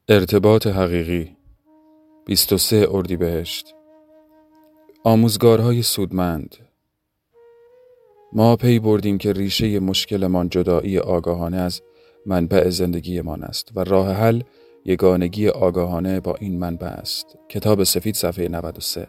ارتباط حقیقی 23 اردیبهشت. آموزگارهای سودمند. ما پی بردیم که ریشه مشکلمان جدایی آگاهانه از منبع زندگیمان است و راه حل یگانگی آگاهانه با این منبع است. کتاب سفید صفحه 93.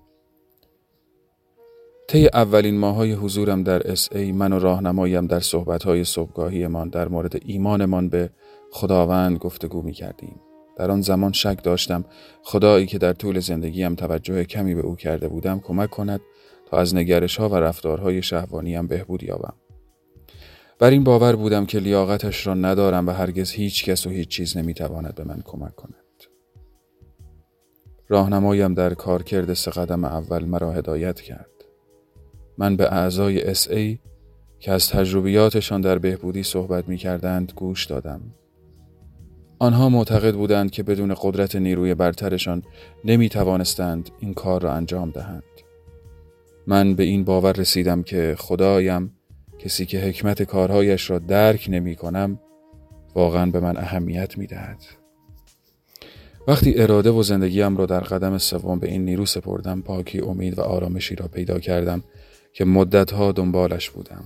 طی اولین ماه‌های حضورم در SA من و راهنمایم در صحبت‌های صبحگاهیمان در مورد ایمانمان به خداوند گفتگو می‌کردیم. در آن زمان شک داشتم خدایی که در طول زندگیم توجه کمی به او کرده بودم کمک کند تا از نگرش‌ها و رفتارهای شهوانیم بهبود یابم. بر این باور بودم که لیاقتش را ندارم و هرگز هیچ کس و هیچ چیز نمی‌تواند به من کمک کند. راهنمایم در کارکرد 3 قدم اول مرا هدایت کرد. من به اعضای SA که از تجربیاتشان در بهبودی صحبت می‌کردند گوش دادم. آنها معتقد بودند که بدون قدرت نیروی برترشان نمی‌توانستند این کار را انجام دهند. من به این باور رسیدم که خدایم، کسی که حکمت کارهایش را درک نمی‌کنم، واقعاً به من اهمیت می‌دهد. وقتی اراده و زندگیم را در قدم 3 به این نیرو سپردم، پاکی، امید و آرامشی را پیدا کردم که مدتها دنبالش بودم.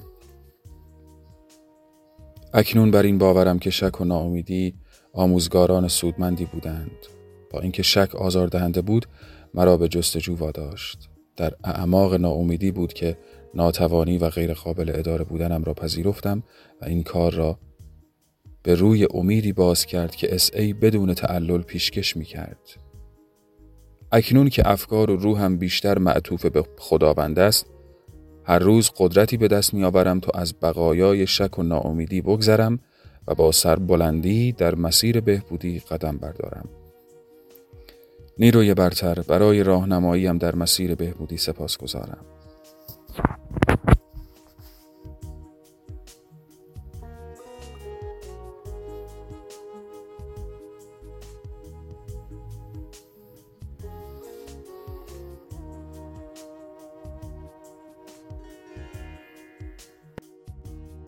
اکنون بر این باورم که شک و ناامیدی آموزگاران سودمندی بودند. با اینکه شک آزاردهنده بود، مرا به جستجو واداشت. در اعماق ناامیدی بود که ناتوانی و غیر قابل اداره بودنم را پذیرفتم و این کار را به روی امیدی باز کرد که SA بدون تعلل پیشکش می کرد. اکنون که افکار و روحم بیشتر معطوف به خداوند است، هر روز قدرتی به دست می آورم تا از بقایای شک و ناامیدی بگذرم و با سربلندی در مسیر بهبودی قدم بردارم. نیروی برتر، برای راهنماییم در مسیر بهبودی سپاسگزارم.